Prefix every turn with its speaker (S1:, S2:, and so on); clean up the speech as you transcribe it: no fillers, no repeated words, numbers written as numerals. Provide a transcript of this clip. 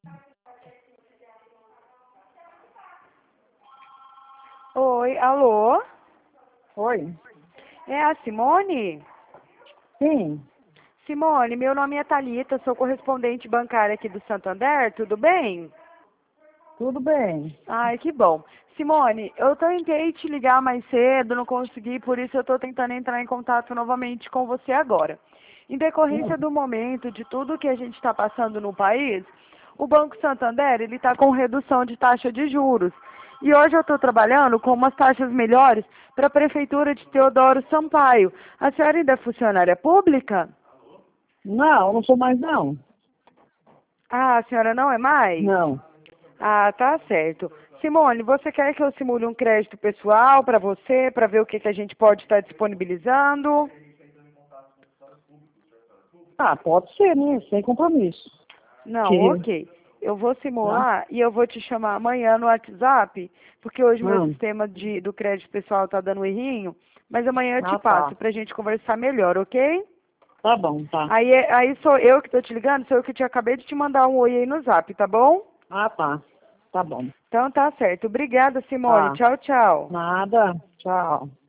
S1: Oi, alô?
S2: Oi?
S1: É a Simone?
S2: Sim,
S1: Simone, meu nome é Thalita, sou correspondente bancária aqui do Santander, tudo bem?
S2: tudo bem.
S1: Ai, que bom. Simone, eu tentei te ligar mais cedo, não consegui, por isso eu estou tentando entrar em contato novamente com você agora. Em decorrência
S2: Hum.
S1: do momento, de tudo que a gente está passando no país, o Banco Santander ele está com redução de taxa de juros. E hoje eu estou trabalhando com umas taxas melhores para a Prefeitura de Teodoro Sampaio. A senhora ainda é funcionária pública?
S2: Não, não sou mais não.
S1: Ah, a senhora não é mais?
S2: Não.
S1: Ah, tá certo. Simone, você quer que eu simule um crédito pessoal para você, para ver o que a gente pode estar disponibilizando?
S2: Ah, pode ser, né? Sem compromisso.
S1: Não,
S2: Que,
S1: ok. Eu vou
S2: tá?
S1: simular e eu vou te chamar amanhã no WhatsApp, porque hoje meu
S2: Hum.
S1: sistema do crédito pessoal tá dando um errinho, mas amanhã eu te
S2: Ah,
S1: passo
S2: tá.
S1: pra gente conversar melhor, ok?
S2: Tá bom, tá.
S1: Aí sou eu que tô te ligando, sou eu que acabei de te mandar um oi aí no Zap, tá bom?
S2: Ah, tá. Tá bom.
S1: Então tá certo. Obrigada, Simone.
S2: Tá.
S1: Tchau, tchau.
S2: Nada. Tchau.